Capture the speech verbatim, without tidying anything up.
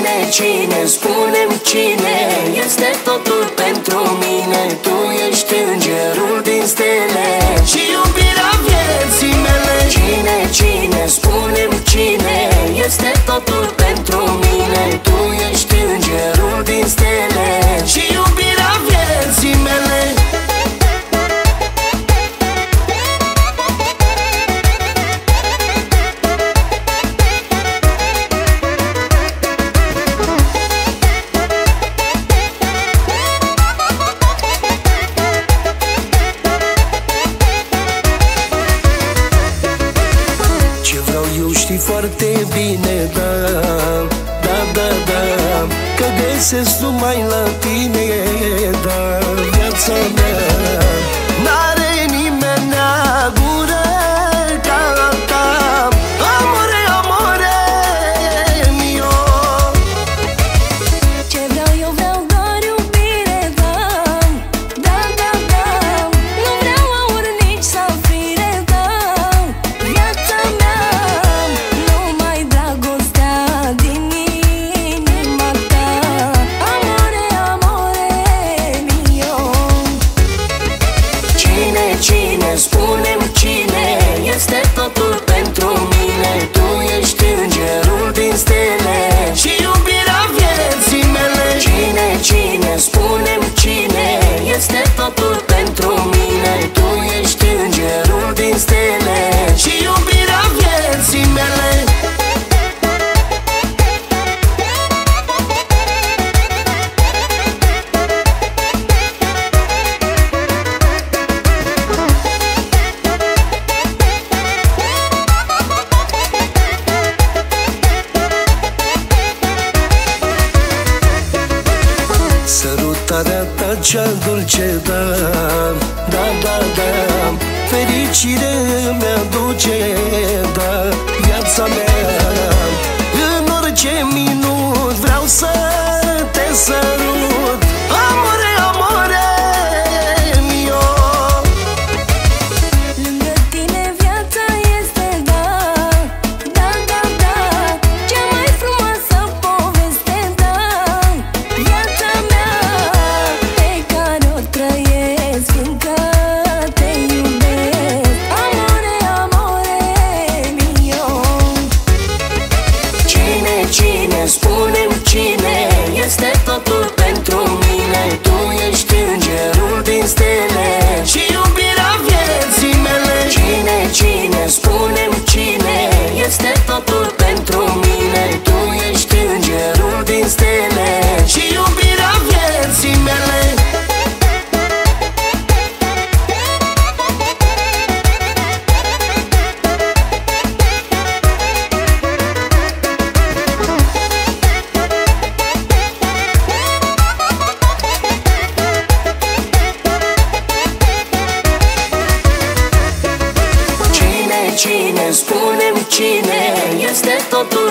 Cine, cine, spune-mi cine este totul pentru mine? Tu ești îngerul din stele și iubirea vieții mele. Cine, cine, spune-mi cine este totul pentru mine? Tu ești îngerul din stele și iubirea vieții mele. Știi foarte bine, da, da, da, da, că găsesc numai la tine, da, viața mea. N-are nimeni gură ca a ta, amore, amore mio. Ce vreau eu, vreau doar iubire, da, da, da, da. Nu vreau aur nici safire, da, viața mea. Cine, spune-mi cine este totul pentru mine? Tu ești îngerul din stele și iubirea vieții mele. Cine, cine, spune-mi cine este totul pentru mine? Tu ești îngerul din stele și iubirea vieții mele. Sărutarea ta cea dulce, da, da, da, da, fericire mi-aduce, da, viața mea. În orice minut vreau să te sărut, amore, amore mio. Lângă tine viața este, da, da, da, da, cea mai frumoasă poveste, da, viața mea pe care o trăiesc, fiindcă te iubesc, amore, amore mio. Cine, cine, spune-mi cine este totul pentru mine? Tu ești îngerul din stele și iubirea vieții mele. Cine, cine, spune-mi cine este totul pentru mine? Tu ești îngerul din stele și iubirea vieții mele. Cine, spune-mi cine este totul